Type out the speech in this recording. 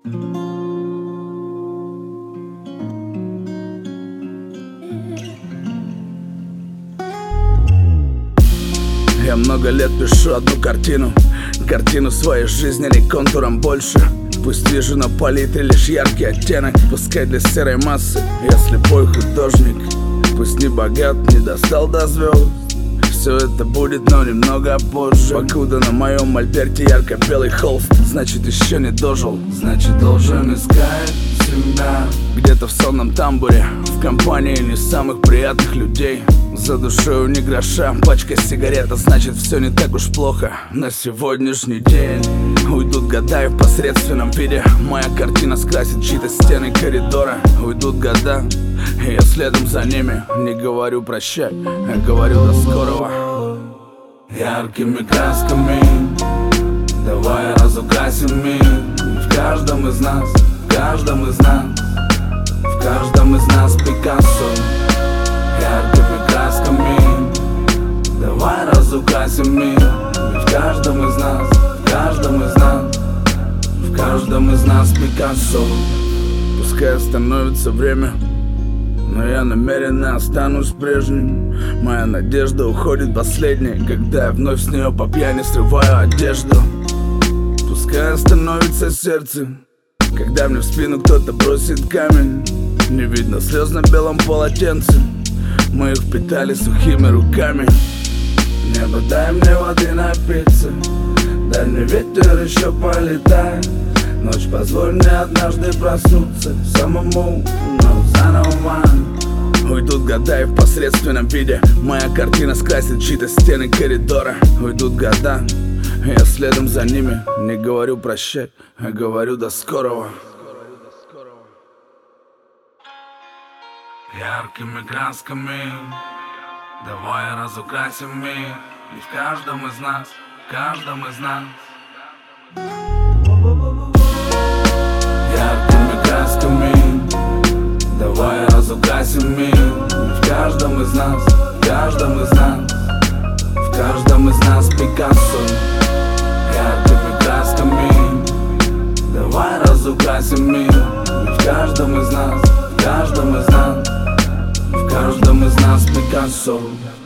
Я много лет пишу одну картину своей жизни, не контуром больше. Пусть вижу на палитре лишь яркий оттенок, пускай для серой массы я слепой художник. Пусть не богат, не достал до звезд, все это будет, но немного позже. Покуда на моем мольберте ярко-белый холст, значит еще не дожил, значит должен искать себя где-то в сонном тамбуре, в компании не самых приятных людей. За душою ни гроша, пачка сигарет, а значит все не так уж плохо на сегодняшний день. Уйдут года и в посредственном виде моя картина скрасит чьи-то стены коридора. Уйдут года, и я следом за ними не говорю прощай, я говорю до скорого. Яркими красками давай разукрасим мир. В каждом из нас, в каждом из нас, в каждом из нас Пикассо. Яркими красками давай разукрасим мир. Ведь в каждом из нас, в каждом из нас, в каждом из нас Пикассо. Пускай остановится время, но я намеренно останусь прежним. Моя надежда уходит последней, когда я вновь с нее по пьяни срываю одежду. Пускай остановится сердце, когда мне в спину кто-то бросит камень. Не видно слез на белом полотенце, мы их впитали сухими руками. Небо, дай мне воды напиться, дай мне ветер еще полетать. Ночь, позволь мне однажды проснуться самому, но заново. Уйдут года и в посредственном виде моя картина скрасит чьи-то стены коридора. Уйдут года, и я следом за ними не говорю прощай, а говорю до скорого. Яркими красками давай разукрасим мир. И в каждом из нас, в каждом из нас. Яркими красками давай разукрасим мир. И в каждом из нас, в каждом из нас, в каждом из нас Пикассо. Яркими красками давай разукрасим мир. И в каждом из нас, в каждом из нас, в каждом из нас Пикассо.